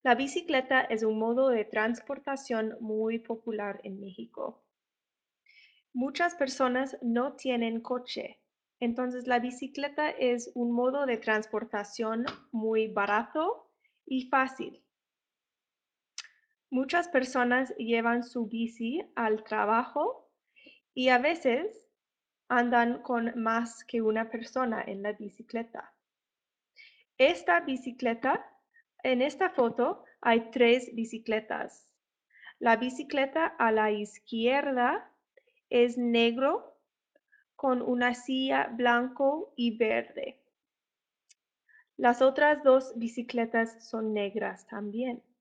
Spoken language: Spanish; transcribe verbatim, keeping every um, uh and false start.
La bicicleta es un modo de transportación muy popular en México. Muchas personas no tienen coche, entonces la bicicleta es un modo de transportación muy barato y fácil. Muchas personas llevan su bici al trabajo y a veces andan con más que una persona en la bicicleta. Esta bicicleta, en esta foto hay tres bicicletas. La bicicleta a la izquierda es negro con una silla blanco y verde. Las otras dos bicicletas son negras también.